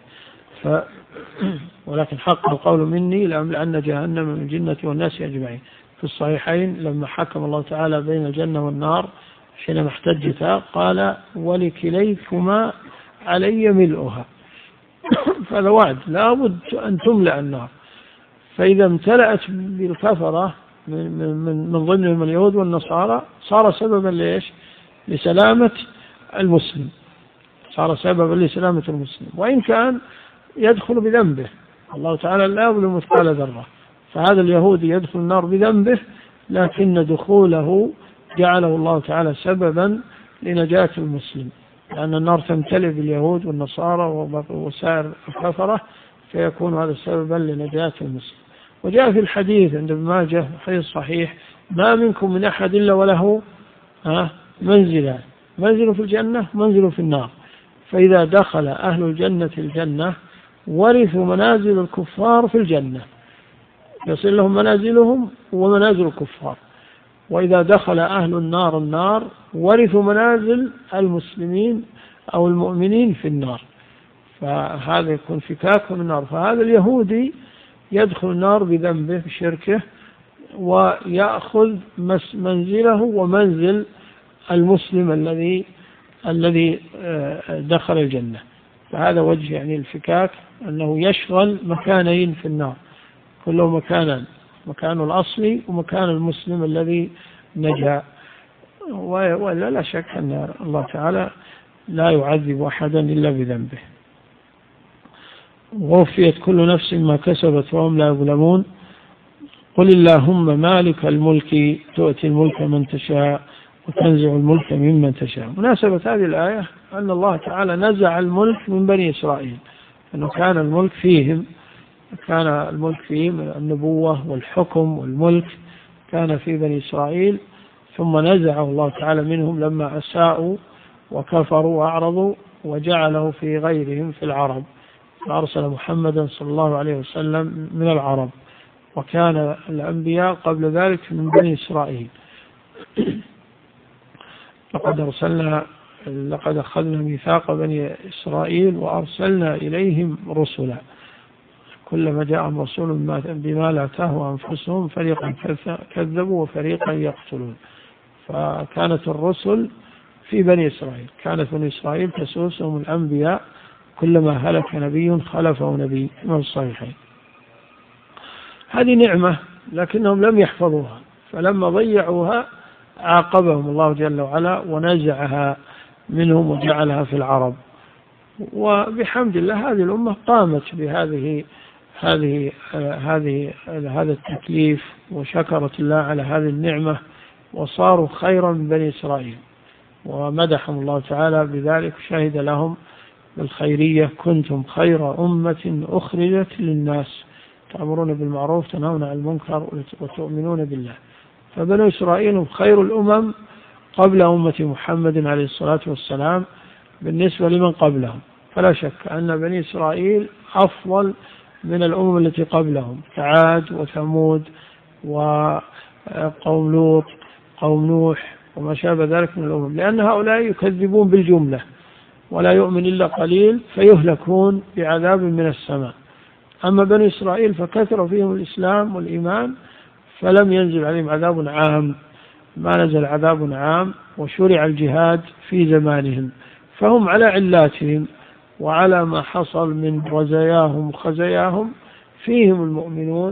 ولكن حق القول مني لأملأن جهنم من الجنة والناس أجمعين. في الصحيحين لما حكم الله تعالى بين الجنة والنار حينما احتجتا قال: ولكليكما علي ملؤها. فهذا وعد، لا بد أن تملأ النار. فإذا امتلأت بالكفرة من ضمنهم اليهود والنصارى صار سببا ليش؟ لسلامة المسلم، صار سببا لسلامة المسلم، وإن كان يدخل بذنبه. الله تعالى لا يظلم مثقال ذرة. فهذا اليهودي يدخل النار بذنبه، لكن دخوله جعله الله تعالى سببا لنجاة المسلم، لأن النار تمتلئ باليهود والنصارى وسائر الكفرة، فيكون هذا سببا لنجاة المسلم. وجاء في الحديث عند ابن ماجه حديث صحيح: ما منكم من أحد إلا وله منزلان، منزل في الجنة ومنزل في النار، فإذا دخل أهل الجنة الجنة ورثوا منازل الكفار في الجنة، يصل لهم منازلهم ومنازل الكفار. وإذا دخل أهل النار النار ورثوا منازل المسلمين أو المؤمنين في النار، فهذا يكون فكاك من النار. فهذا اليهودي يدخل النار بذنبه بشركه، ويأخذ منزله ومنزل المسلم الذي دخل الجنة. فهذا وجه يعني الفكاك، أنه يشغل مكانين في النار، كله مكان الأصلي ومكان المسلم الذي نجا. ولا لا شك أن الله تعالى لا يعذب أحدا إلا بذنبه. ووفيت كل نفس ما كسبت وهم لا يظلمون. قل اللهم مالك الملك تؤتي الملك من تشاء وتنزع الملك ممن تشاء. مناسبة هذه الآية أن الله تعالى نزع الملك من بني إسرائيل، أنه كان الملك فيهم النبوة والحكم والملك كان في بني إسرائيل، ثم نزعه الله تعالى منهم لما أساءوا وكفروا وأعرضوا، وجعله في غيرهم في العرب، فأرسل محمدا صلى الله عليه وسلم من العرب، وكان الأنبياء قبل ذلك من بني إسرائيل. لقد أخذنا ميثاق بني إسرائيل وأرسلنا إليهم رسلا كلما جاءهم رسول بما لا تهوى أنفسهم فريقا كذبوا وفريقا يقتلون. فكانت الرسل في بني إسرائيل، كانت بني إسرائيل تسوسهم الأنبياء، كلما هلك نبي خلفه نبي، كما في الصحيحين. هذه نعمة لكنهم لم يحفظوها، فلما ضيعوها عاقبهم الله جل وعلا ونزعها منهم وجعلها في العرب. وبحمد الله هذه الأمة قامت هذا التكليف، وشكرت الله على هذه النعمة، وصاروا خيرا من بني إسرائيل، ومدحهم الله تعالى بذلك، شهد لهم بالخيرية: كنتم خير أمة أخرجت للناس تأمرون بالمعروف تنهون عن المنكر وتؤمنون بالله. فبنو إسرائيل هم خير الأمم قبل أمة محمد عليه الصلاة والسلام بالنسبة لمن قبلهم. فلا شك أن بني إسرائيل أفضل من الأمم التي قبلهم، كعاد وثمود وقوم لوط، قوم نوح، وما شابه ذلك من الأمم، لأن هؤلاء يكذبون بالجملة ولا يؤمن إلا قليل فيهلكون بعذاب من السماء. أما بني إسرائيل فكثر فيهم الإسلام والإيمان، فلم ينزل عليهم عذاب عام، ما نزل عذاب عام، وشرع الجهاد في زمانهم، فهم على علاتهم وعلى ما حصل من رزاياهم وخزاياهم فيهم المؤمنون،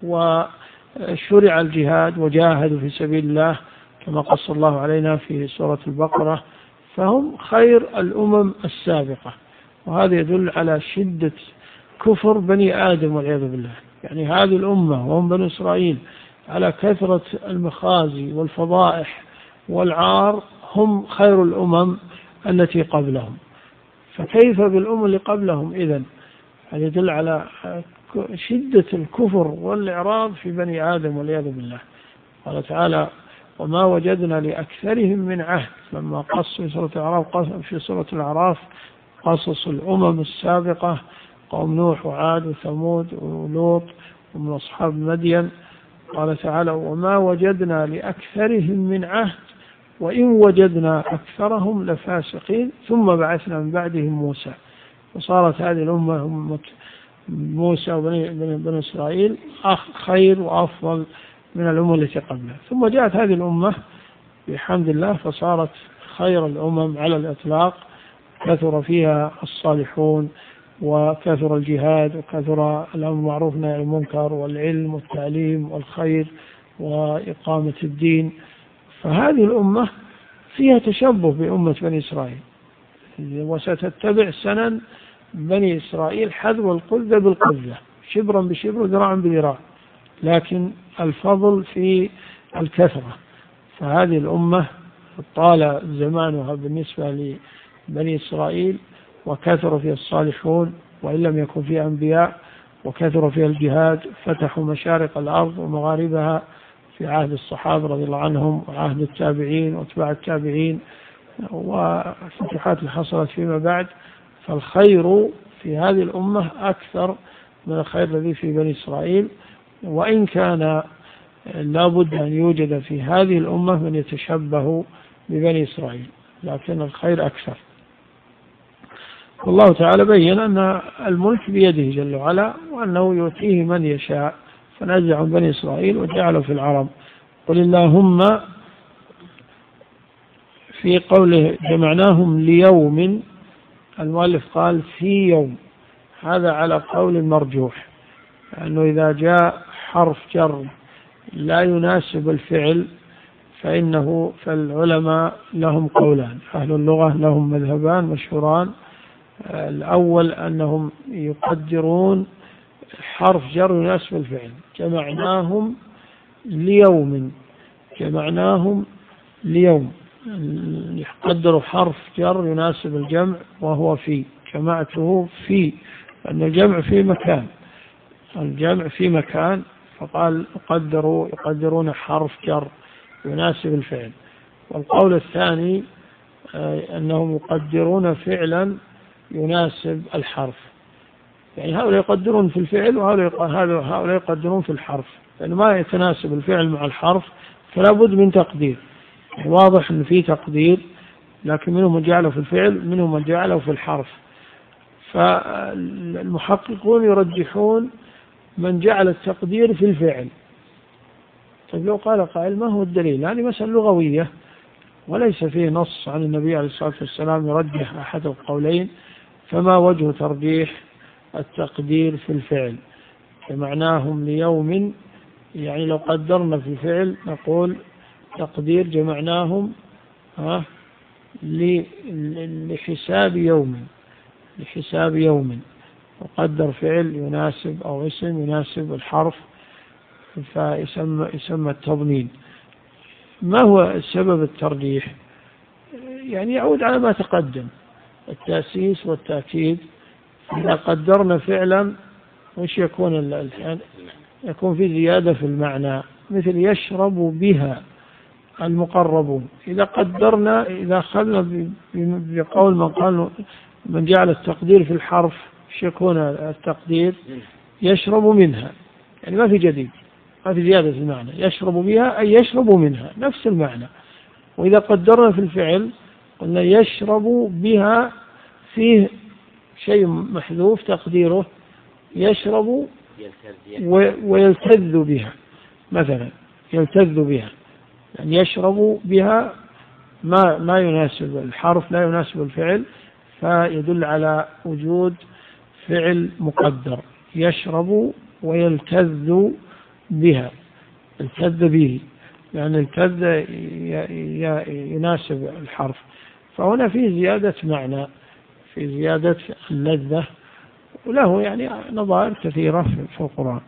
وشرع الجهاد وجاهدوا في سبيل الله كما قص الله علينا في سورة البقرة، فهم خير الأمم السابقة. وهذا يدل على شدة كفر بني آدم والعياذ بالله. يعني هذه الأمة وهم بني إسرائيل على كثرة المخازي والفضائح والعار هم خير الأمم التي قبلهم، فكيف بالأمم اللي قبلهم إذن؟ هذا يدل على شدة الكفر والإعراض في بني آدم والعياذ بالله. قال تعالى: وما وجدنا لأكثرهم من عهد، لما قص في سورة الأعراف قصص الأمم السابقة، قوم نوح وعاد وثمود ولوط ومن أصحاب مدين. قال تعالى: وما وجدنا لأكثرهم من عهد وإن وجدنا أكثرهم لفاسقين ثم بعثنا من بعدهم موسى. وصارت هذه الأمة أمة موسى وبني إسرائيل خير وأفضل من الأمة التي قبلها. ثم جاءت هذه الأمة بحمد الله فصارت خير الأمم على الإطلاق، كثر فيها الصالحون وكثر الجهاد وكثر الأمر بالمعروف والنهي عن المنكر والعلم والتعليم والخير وإقامة الدين. فهذه الأمة فيها تشبه بأمة بني إسرائيل، وستتبع سنن بني إسرائيل حذو القذة بالقذة، شبرا بشبر ذراعا بذراع، لكن الفضل في الكثرة. فهذه الأمة طال زمانها بالنسبة لبني إسرائيل، وكثر فيها الصالحون وإن لم يكن فيها أنبياء، وكثر فيها الجهاد، فتحوا مشارق الأرض ومغاربها في عهد الصحابة رضي الله عنهم وعهد التابعين واتباع التابعين، والفتوحات اللي حصلت فيما بعد. فالخير في هذه الأمة أكثر من الخير الذي في بني إسرائيل، وإن كان لابد أن يوجد في هذه الأمة من يتشبه ببني إسرائيل، لكن الخير أكثر. والله تعالى بين أن الملك بيده جل وعلا، وأنه يؤتيه من يشاء، فنزع من بني إسرائيل وجعله في العرب. قل اللهم في قوله جمعناهم ليوم، المؤلف قال في يوم، هذا على قول مرجوح، لأنه إذا جاء حرف جر لا يناسب الفعل فالعلماء لهم قولان، أهل اللغة لهم مذهبان مشهوران. الأول أنهم يقدرون حرف جر يناسب الفعل، جمعناهم ليوم، جمعناهم ليوم، يقدر حرف جر يناسب الجمع وهو في، جمعته في، لأن الجمع في مكان، الجمع في مكان، فقال يقدرون حرف جر يناسب الفعل. والقول الثاني أنهم يقدرون فعلا يناسب الحرف، يعني هؤلاء يقدرون في الفعل وهؤلاء يقدرون في الحرف، لأنه ما يتناسب الفعل مع الحرف فلا بد من تقدير. واضح أن في تقدير، لكن منهم من جعله في الفعل، منهم من جعله في الحرف. فالمحققون يرجحون من جعل التقدير في الفعل. طيب لو قال قائل ما هو الدليل؟ يعني مسألة لغوية وليس فيه نص عن النبي عليه الصلاة والسلام يرجح أحد القولين، فما وجه ترجيح التقدير في الفعل؟ جمعناهم ليوم، يعني لو قدرنا في الفعل نقول تقدير جمعناهم لحساب يوم، لحساب يوم، وقدر فعل يناسب أو اسم يناسب الحرف فيسمى التضمين. ما هو سبب الترجيح؟ يعني يعود على ما تقدم، التأسيس والتأكيد. إذا قدرنا فعلا وش يكون يكون في زيادة في المعنى، مثل يشرب بها المقربون. إذا قدرنا، إذا أخذنا بقول من قال من جعل التقدير في الحرف وش يكون التقدير؟ يشرب منها، يعني ما في جديد، ما في زيادة في المعنى، يشرب بها أي يشرب منها، نفس المعنى. وإذا قدرنا في الفعل قلنا يشرب بها، فيه شيء محذوف تقديره يشرب ويلتذ بها، مثلا يلتذ بها، يعني يشرب بها ما يناسب الحرف، لا يناسب الفعل، فيدل على وجود فعل مقدر، يشرب ويلتذ بها، التذ به، لأن التذ يناسب الحرف. فهنا في زيادة معنى، في زيادة اللذة، وله يعني نظائر كثيرة في القرآن،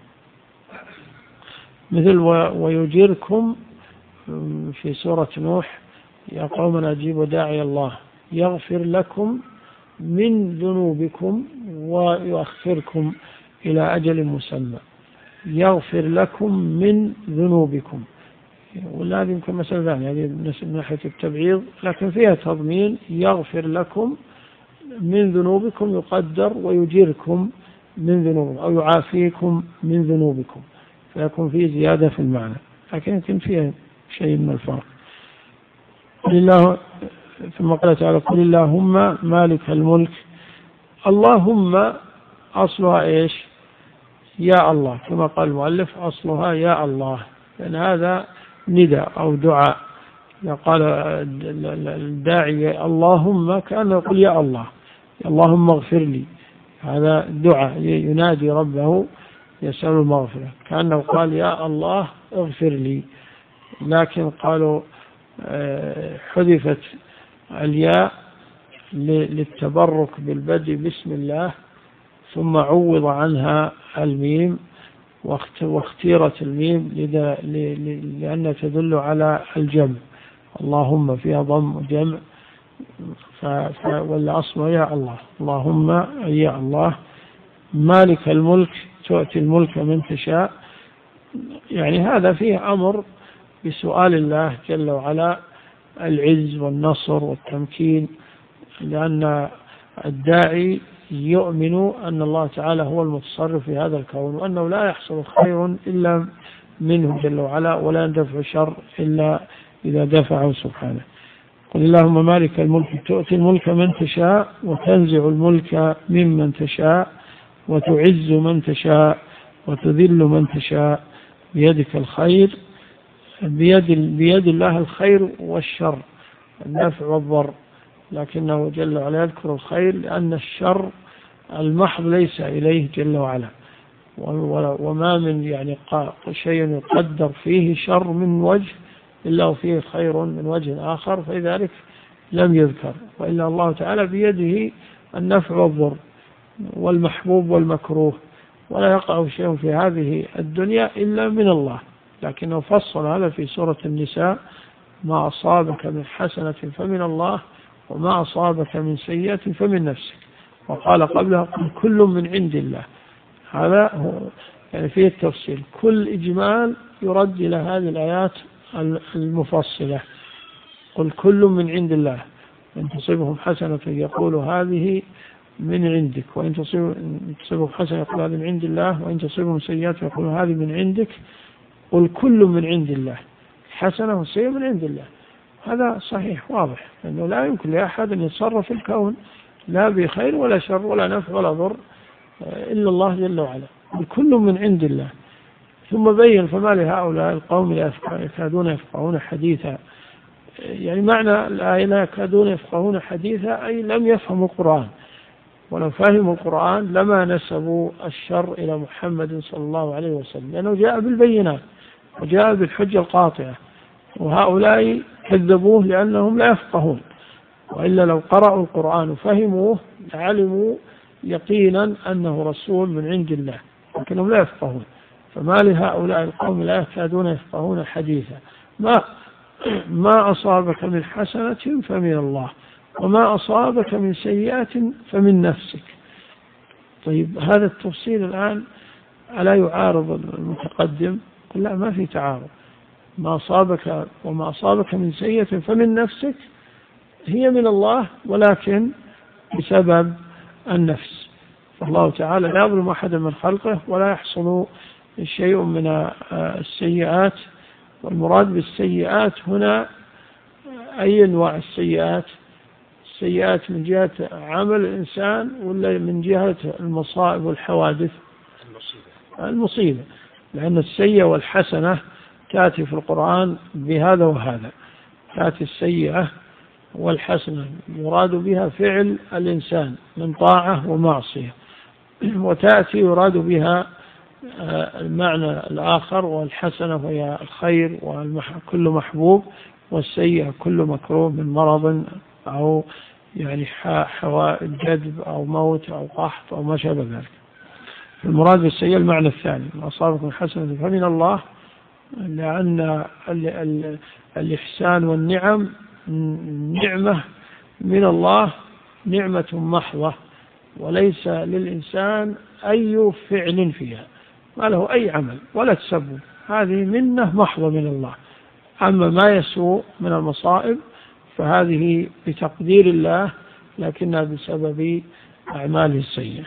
مثل ويجيركم في سورة نوح يا قوم أجيبوا داعي الله يغفر لكم من ذنوبكم ويؤخركم إلى أجل مسمى، يغفر لكم من ذنوبكم، ولا يمكن مسألة ثانية هذه من ناحية التبعيض، لكن فيها تضمين، يغفر لكم من ذنوبكم يقدر ويجيركم من ذنوبكم أو يعافيكم من ذنوبكم، فيكون فيه زيادة في المعنى، لكن يمكن فيها شيء من الفرق. لله. ثم قال تعالى قل اللهم مالك الملك. اللهم أصلها إيش؟ يا الله، كما قال المؤلف أصلها يا الله، لأن هذا نداء أو دعاء. إذا قال الداعي اللهم كأنه يقول يا الله، اللهم اغفر لي، هذا دعاء ينادي ربه يسأل المغفرة، كأنه قال يا الله اغفر لي. لكن قالوا حذفت الياء للتبرك بالبدء بسم الله، ثم عوض عنها الميم، واختيرت الميم لأنها تدل على الجمع، اللهم فيها ضم جمع، والأصل يا الله، اللهم يا الله مالك الملك تؤتي الملك من تشاء، يعني هذا فيه أمر بسؤال الله جل وعلا العز والنصر والتمكين، لأن الداعي يؤمن أن الله تعالى هو المتصرف في هذا الكون، وأنه لا يحصل خير إلا منه جل وعلا، ولا يندفع شر إلا إذا دفعه سبحانه. قل اللهم مالك الملك تؤتي الملك من تشاء وتنزع الملك ممن تشاء وتعز من تشاء وتذل من تشاء بيدك الخير. بيد الله الخير والشر، النفع والضر، لكنه جل وعلا يذكر الخير لأن الشر المحض ليس إليه جل وعلا، وما من يعني شيء يقدر فيه شر من وجه إلا وفيه خير من وجه آخر، فلذلك لم يذكر. وإلا الله تعالى بيده النفع والضر والمحبوب والمكروه، ولا يقع شيء في هذه الدنيا إلا من الله، لكنه فصل هذا في سورة النساء: ما أصابك من حسنة فمن الله وما أصابك من سيئة فمن نفسك. وقال قبلها: قل كل من عند الله. هذا هو يعني فيه التفصيل، كل إجمال يرد إلى هذه الآيات المفصلة. قل كل من عند الله، إن تصيبهم حسنة يقول هذه من عندك، وإن تصيبهم حسنة يقول هذه من عند الله، وإن تصيبهم سيئة يقول هذه من عندك. قل كل من عند الله، حسنة والسيئة من عند الله. هذا صحيح واضح، لأنه لا يمكن لأحد أن يتصرف في الكون لا بخير ولا شر ولا نفع ولا ضر إلا الله جل وعلا. كل من عند الله. ثم بين: فما لهؤلاء القوم لا يكادون يفقهون حديثا. يعني معنى الآية لا يكادون يفقهون حديثا أي لم يفهموا القرآن، ولو فهموا القرآن لما نسبوا الشر إلى محمد صلى الله عليه وسلم، لأنه جاء بالبينات وجاء بالحجة القاطعة، وهؤلاء كذبوه لأنهم لا يفقهون. وإلا لو قرأوا القرآن وفهموه لعلموا يقينا أنه رسول من عند الله، لكنهم لا يفقهون. فما لهؤلاء القوم لا يكادون يفقهون حديثا. ما أصابك من حسنة فمن الله، وما أصابك من سيئة فمن نفسك. طيب هذا التفصيل الآن ألا يعارض المتقدم؟ قل لا، ما في تعارض. ما أصابك وما أصابك من سيئة فمن نفسك هي من الله، ولكن بسبب النفس. فالله تعالى لا يظلم أحدا من خلقه ولا يحصل شيء من السيئات. والمراد بالسيئات هنا أي أنواع السيئات؟ السيئات من جهة عمل الإنسان ولا من جهة المصائب والحوادث؟ المصيبة، لأن السيئة والحسنة تأتي في القرآن بهذا وهذا. تأتي السيئة والحسنة يراد بها فعل الإنسان من طاعة ومعصية، وتأتي يراد بها المعنى الآخر، والحسنة وهي الخير وكل محبوب، والسيئة كل مكروه من مرض أو يعني جذب أو موت أو قحط أو ما شابه ذلك. المراد بالسيئة المعنى الثاني: ما أصابكم حسنة فمن الله، لأن الإحسان والنعم نعمة من الله، نعمة محضة، وليس للإنسان أي فعل فيها، ما له أي عمل ولا تسبب، هذه منة محضة من الله. أما ما يسوء من المصائب فهذه بتقدير الله، لكنها بسبب أعماله السيئة.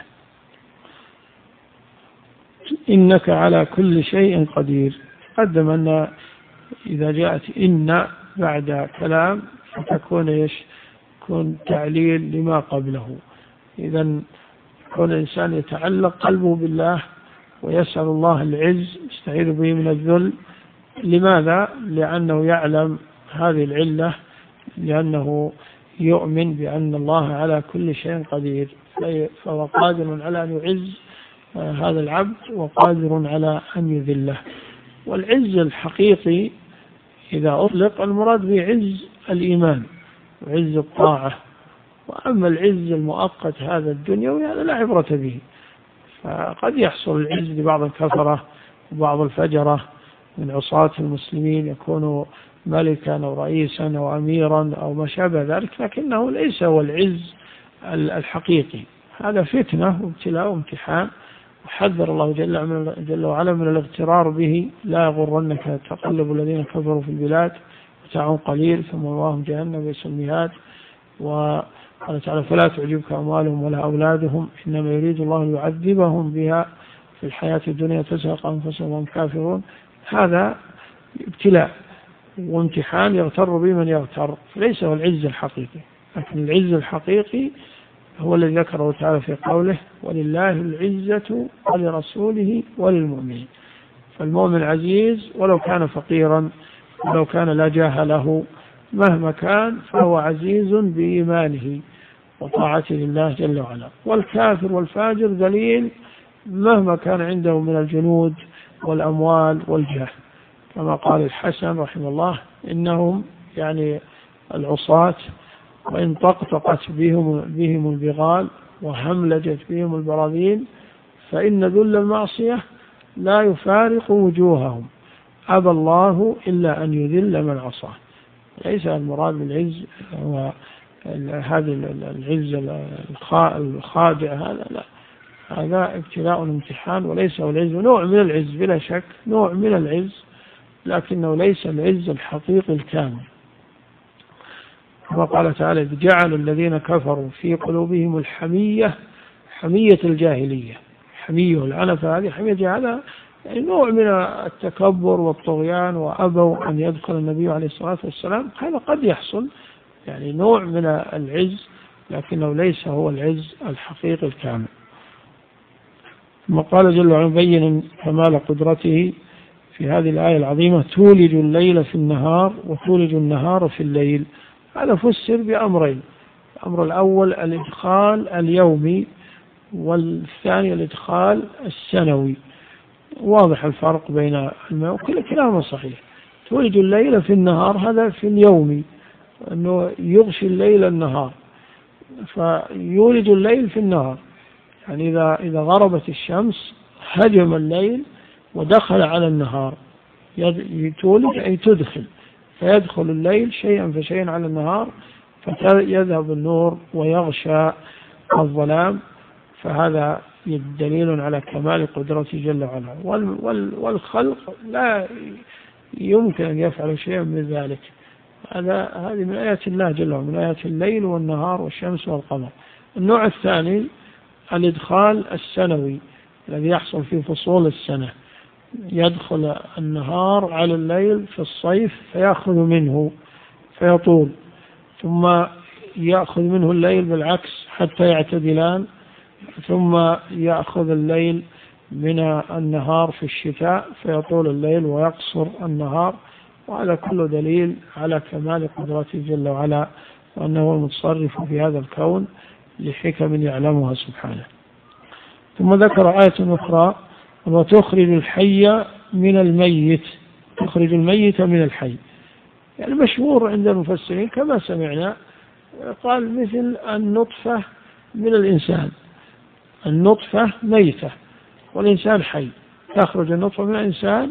إنك على كل شيء قدير. قدم أن إذا جاءت إن بعد كلام فتكون يكون تعليل لما قبله. إذن كون الإنسان يتعلق قلبه بالله ويسأل الله العز، يستعيذ به من الذل. لماذا؟ لأنه يعلم هذه العلة، لأنه يؤمن بأن الله على كل شيء قدير، فهو قادر على أن يعز هذا العبد وقادر على أن يذله. والعز الحقيقي إذا أطلق المراد به عز الإيمان وعز الطاعة. وأما العز المؤقت هذا الدنيوي هذا لا عبرة به، فقد يحصل العز لبعض الكفرة وبعض الفجرة من عصاة المسلمين، يكون ملكا أو رئيسا أو أميرا أو ما شابه ذلك، لكنه ليس هو العز الحقيقي. هذا فتنة وابتلاء وامتحان، وحذر الله جل وعلا من الاغترار به. لا يغرنك تقلب الذين كفروا في البلاد متاع قليل ثم مأواهم جهنم بئس المهاد. وقال تعالى: فلا تعجبك أموالهم ولا أولادهم إنما يريد الله يعذبهم بها في الحياة الدنيا تزهق أنفسهم وهم كافرون. هذا ابتلاء، وامتحان يغتر به من يغتر، ليس هو العز الحقيقي. لكن العز الحقيقي هو الذي ذكره تعالى في قوله ولله العزة ولرسوله وللمؤمنين. فالمؤمن عزيز ولو كان فقيرا ولو كان لا جاه له، مهما كان فهو عزيز بإيمانه وطاعته لله جل وعلا. والكافر والفاجر ذليل مهما كان عنده من الجنود والأموال والجاه، كما قال الحسن رحمه الله إنهم يعني العصاة وإن طقطقت بهم البغال وهملجت بهم البراذين فإن ذل المعصية لا يفارق وجوههم، أبى الله إلا أن يذل من عصاه. ليس المراد بالعز هو هذا العز الخادع، هذا لا، هذا ابتلاء امتحان، وليس هو العز. نوع من العز بلا شك، نوع من العز، لكنه ليس العز الحقيقي الكامل. كما قال تعالى إذ جعل الذين كفروا في قلوبهم الحمية، حمية الجاهلية، حمية العنف، هذه حمية هذا يعني نوع من التكبر والطغيان، وأبوا أن يدخل النبي عليه الصلاة والسلام. هذا قد يحصل، يعني نوع من العز، لكنه ليس هو العز الحقيقي الكامل. ثم قال جل وعلا مبينا كمال قدرته في هذه الآية العظيمة تولج الليل في النهار وتولج النهار في الليل. هذا فسر بأمرين: الأمر الأول الإدخال اليومي، والثاني الإدخال السنوي. واضح الفرق بين وكل كلامه صحيح. تولج الليل في النهار هذا في اليومي، أنه يغشي الليل النهار، فيولج الليل في النهار، يعني إذا غربت الشمس هجم الليل ودخل على النهار. تولج أي تدخل، فيدخل الليل شيئا فشيئا على النهار، فيذهب النور ويغشى الظلام. فهذا دليل على كمال قدرته جل وعلا. والخلق لا يمكن أن يفعل شيئا من ذلك. هذه من آيات الله جل وعلا، من آيات الليل والنهار والشمس والقمر. النوع الثاني الإدخال السنوي الذي يحصل في فصول السنة. يدخل النهار على الليل في الصيف فيأخذ منه فيطول، ثم يأخذ منه الليل بالعكس حتى يعتدلان، ثم يأخذ الليل من النهار في الشتاء فيطول الليل ويقصر النهار. وهذا كله دليل على كمال قدرته جل وعلا، وأنه المتصرف في هذا الكون لحكم يعلمها سبحانه. ثم ذكر آية أخرى وتخرج الحي من الميت، تخرج الميت من الحي. يعني مشهور عند المفسرين كما سمعنا، قال مثل النطفة من الإنسان، النطفة ميتة والإنسان حي، تخرج النطفة من الإنسان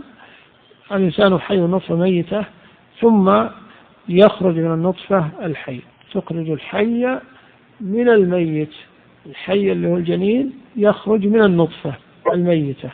حي والنطفة ميتة، ثم يخرج من النطفة الحي. تخرج الحي من الميت، الحي اللي هو الجنين يخرج من النطفة الميتة،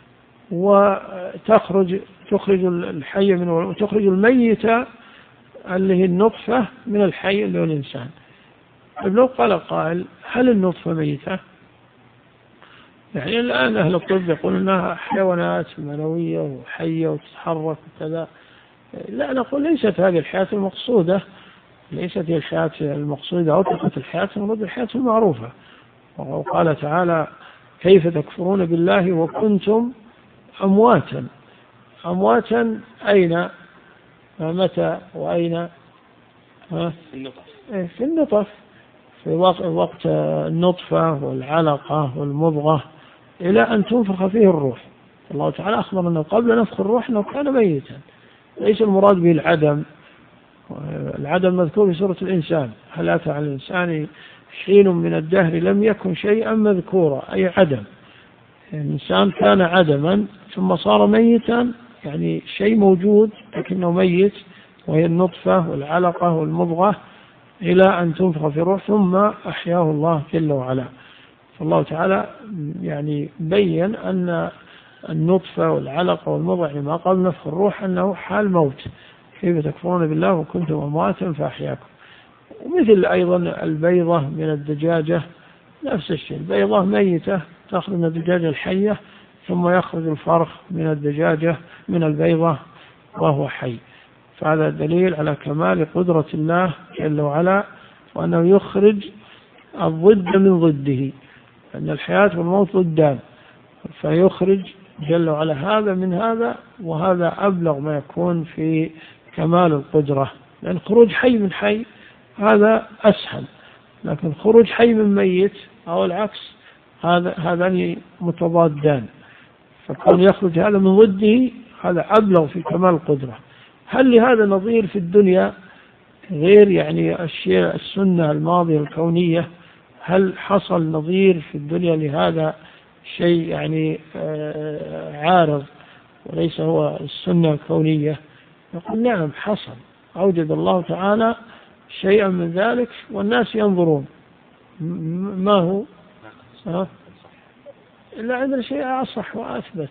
وتخرج الحي وتخرج الميتة اللي هي النطفة من الحي اللي هو الإنسان. لو قال قائل هل النطفة ميتة؟ يعني الآن أهل الطب يقولون أنها حيوانات منوية وحية وتتحرك وكذا. لا، نقول ليست هذه الحياة المقصودة، ليست هي الحياة المقصودة أو تقة الحياة، المراد الحياة المعروفة. وقال تعالى كيف تكفرون بالله وكنتم أمواتا أين متى وأين؟ في النطف، في وقت النطفة والعلقة والمضغة إلى أن تنفخ فيه الروح. الله تعالى أخبر أنه قبل نفخ الروح أنه كان ميتا. ليس المراد به العدم مذكور في سورة الإنسان، هل أتى على الإنسان حين من الدهر لم يكن شيئا مذكورا، أي عدم. الإنسان كان عدما ثم صار ميتا، يعني شيء موجود لكنه ميت، وهي النطفة والعلقة والمضغة إلى أن تنفخ في الروح ثم أحياه الله جل وعلا. فالله تعالى يعني بين أن النطفة والعلقة والمضغة ما قبل نفخ الروح أنه حال موت. كيف تكفرون بالله وكنتم أمواتا فأحياكم. ومثل أيضا البيضة من الدجاجة نفس الشيء، البيضة ميتة تخرج من الدجاجة الحية، ثم يخرج الفرخ من الدجاجة من البيضة وهو حي. فهذا دليل على كمال قدرة الله جل وعلا، وأنه يخرج الضد من ضده، أن الحياة والموت ضدان، فيخرج جل وعلا هذا من هذا، وهذا أبلغ ما يكون في كمال القدرة، لأن خروج حي من حي هذا أسهل، لكن خروج حي من ميت أو العكس هذان متضادان، فكون يخرج هذا من ضده هذا أبلغ في كمال القدرة. هل لهذا نظير في الدنيا غير يعني الشيء السنة الماضية الكونية؟ هل حصل نظير في الدنيا لهذا شيء يعني عارض وليس هو السنة الكونية؟ نقول نعم حصل، أوجد الله تعالى شيئا من ذلك والناس ينظرون. ما هو؟ إلا عندنا شيء أصح وأثبت،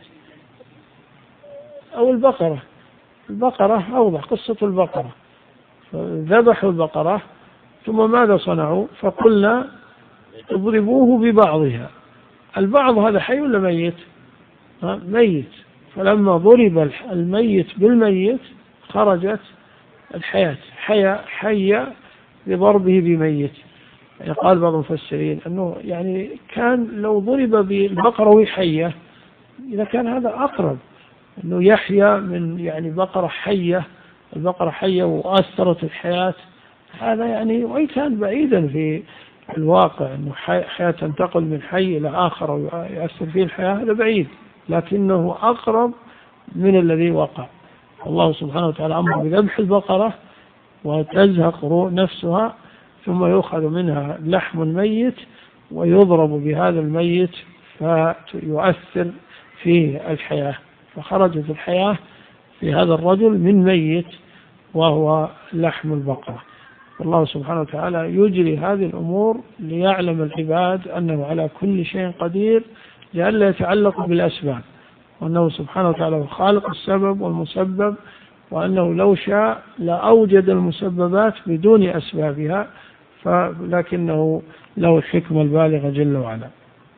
أو البقرة أوضح، قصة البقرة، ذبحوا البقرة ثم ماذا صنعوا؟ فقلنا اضربوه ببعضها. البعض هذا حي ولا ميت؟ ميت، فلما ضرب الميت بالميت خرجت الحياة، حية بضربه بميت. يعني قال بعض المفسرين أنه يعني كان لو ضرب بالبقرة وهي حية إذا كان هذا أقرب أنه يحيى من يعني بقرة حية، البقرة حية وأثرت الحياة، هذا يعني وإن كان بعيدا في الواقع أنه حياة تنتقل من حي إلى آخر ويؤثر فيه الحياة، هذا بعيد، لكنه أقرب من الذي وقع. الله سبحانه وتعالى أمر بذبح البقرة وتزهق نفسها، ثم يؤخذ منها لحم ميت ويضرب بهذا الميت فيؤثر فيه الحياة، فخرجت الحياة في هذا الرجل من ميت وهو لحم البقرة. الله سبحانه وتعالى يجري هذه الأمور ليعلم العباد أنه على كل شيء قدير، لئلا يتعلق بالأسباب، وأنه سبحانه وتعالى خالق السبب والمسبب، وأنه لو شاء لأوجد المسببات بدون أسبابها، لكنه له الحكمة البالغة جل وعلا.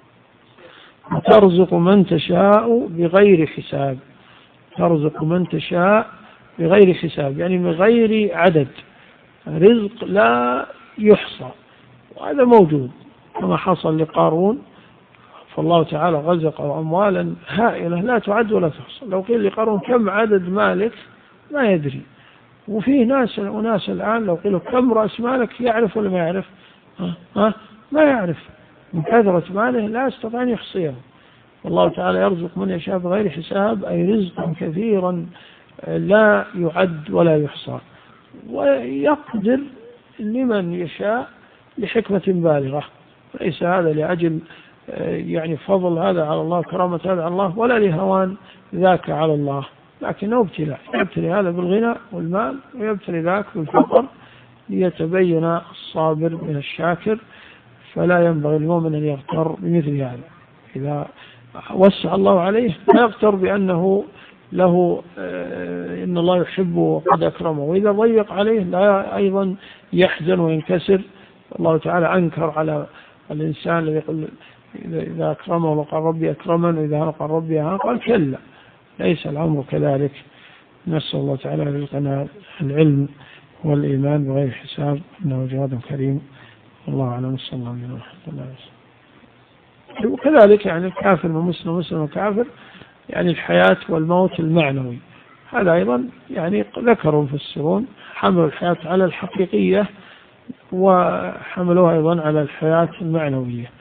ترزق من تشاء بغير حساب، ترزق من تشاء بغير حساب، يعني من غير عدد، رزق لا يحصى، وهذا موجود كما حصل لقارون، فالله تعالى رزقه أموالا هائلة لا تعد ولا تحصى. لو قيل لقارون كم عدد مالك ما يدري، وفيه ناس الآن لو قيل كم رأس مالك يعرف ولا ما يعرف؟ ما يعرف، من كثرة ماله لا يستطيع أن يحصيه. والله تعالى يرزق من يشاء بغير حساب، أي رزقا كثيرا لا يعد ولا يحصى، ويقدر لمن يشاء لحكمة بالغة، ليس هذا لأجل يعني فضل هذا على الله، كرامة هذا على الله، ولا لهوان ذاك على الله، لكنه ابتلاء، يبتلي هذا بالغنى والمال ويبتلي ذاك بالفقر ليتبين الصابر من الشاكر. فلا ينبغي المؤمن أن يغتر بمثل هذا، إذا وسع الله عليه لا يغتر بأنه له إن الله يحبه وقد أكرمه، وإذا ضيق عليه لا أيضا يحزن وينكسر. الله تعالى أنكر على الإنسان الذي يقول إذا أكرمه وقال ربي أكرمن وإذا هان قال ربي هان، قال كلا، ليس الأمر كذلك. نسأل الله تعالى رزقنا العلم والإيمان بغير حساب، إنه جواد كريم. الله أعلم، صلى الله عليه وسلم. وكذلك يعني الكافر ومسلم، مسلم وكافر، يعني الحياة والموت المعنوي، هذا أيضا يعني ذكروا المفسرون، حملوا الحياة على الحقيقية وحملوها أيضا على الحياة المعنوية.